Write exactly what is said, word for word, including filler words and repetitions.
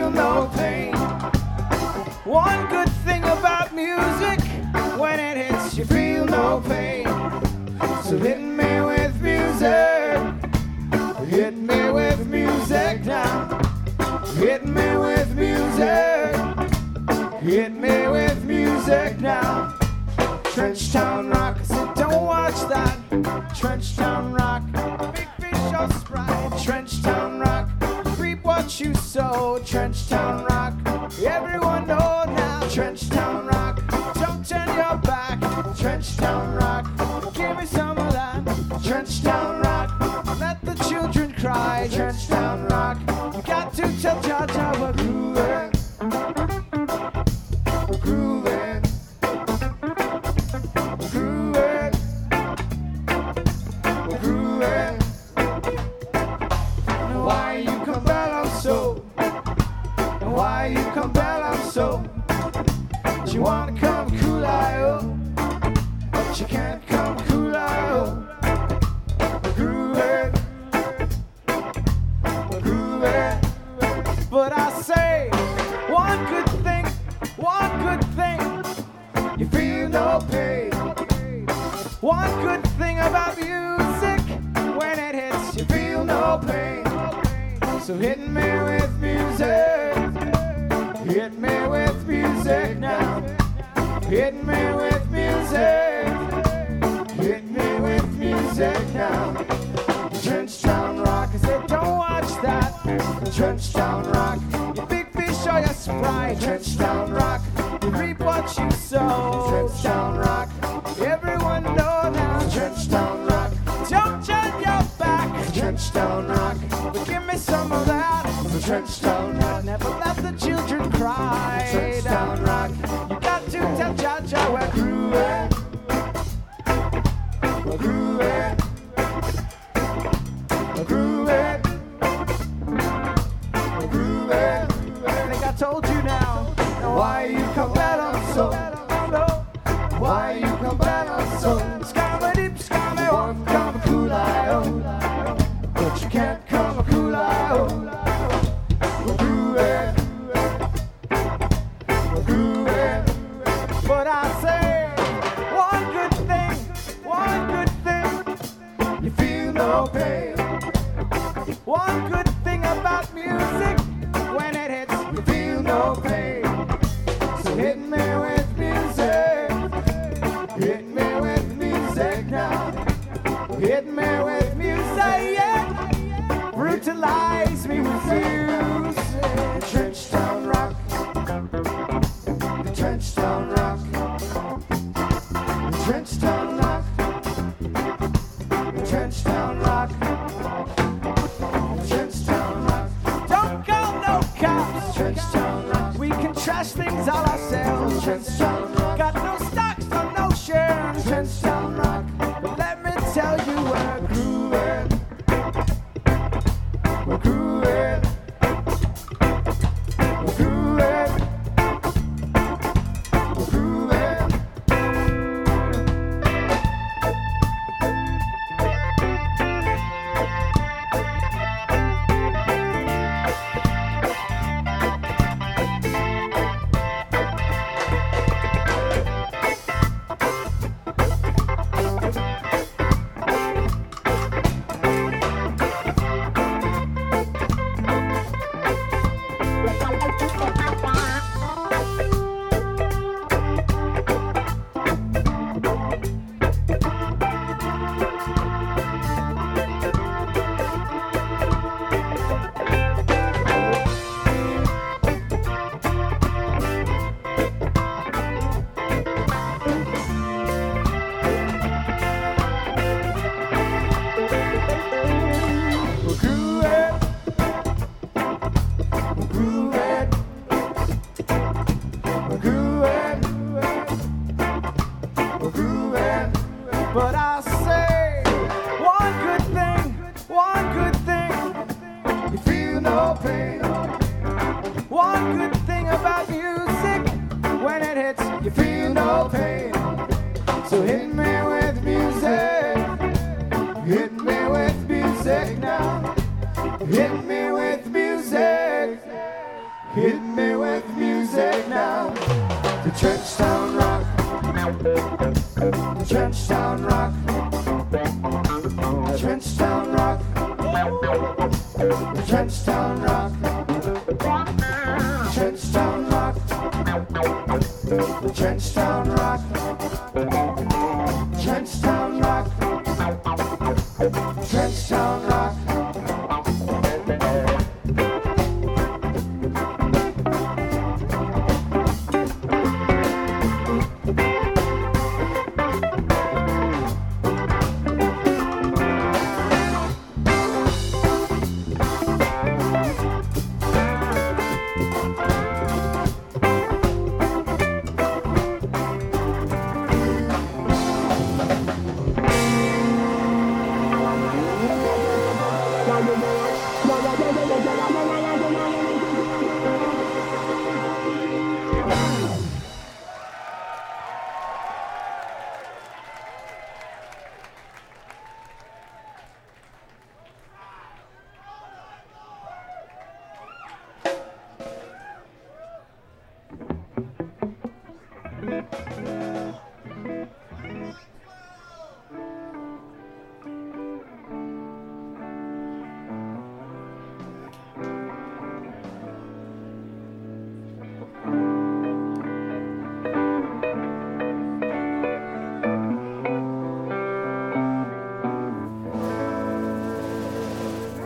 feel no pain. One good thing about music, when it hits you feel no pain. So hit me with music, hit me with music now. Hit me with music, hit me with music now. Trenchtown Rock, I said don't watch that. Trenchtown Rock, big fish or Sprite. Trenchtown Rock, reap what you sow. Trenchtown Rock, everyone know now. Trenchtown Rock, don't turn your back. Trenchtown Rock, give me some of that. Trenchtown Rock, let the children cry. Trenchtown Rock, you got to tell Jaja we're grooving, we're grooving, we're grooving, we're grooving. And why you come bell I'm so, and why you come bell I'm so. But you wanna come cool I oh, but you can't come cool I oh. We're grooving, we're grooving. But I say one good thing, one good thing, you feel no pain. One good thing about music, when it hits you feel no pain. So hit me with music, hit me with music now. Hit me with music, hit me with music now. Trenchtown Rock, I said don't watch that. Trenchtown Rock, you big fish or you Sprite. Trenchtown Rock, you reap what you sow. Trenchtown Rock, everyone know now. Trenchtown Rock, don't turn your back. Trenchtown Rock, but give me some of that. Trenchtown Rock, never let the children cry. Trenchtown Rock, you got to tell Jaja we're grooving, we're grooving, we're grooving, we're grooving. I think I told you now. Now why you come back on so? Why you come back on so? Scammer deep, scammer one, come cool I oh, but you can't come cool I oh. We're grooving, we're grooving. But I say one good thing, one good thing, you feel no pain. One good thing about music, when it hits, you feel no pain. So hit me with music, hit me with music now. Hit me with music, yeah. Brutalize me with music. Trenchtown Rock, the Trenchtown Rock, the Trenchtown Rock, the Trenchtown Rock, the Trenchtown Rock. Don't call no cops. Trenchtown Rock, we can trash things all ourselves. Trenchtown Rock, got no stocks or no shares. Trenchtown Rock, but let me tell you we're grooving, we're grooving, we're grooving, we're grooving. Trenchtown Rock, Trenchtown Rock, Trenchtown Rock, Trenchtown Rock, Trenchtown Rock, Trenchtown Rock, Trenchtown Rock, Trenchtown Rock. Thank you.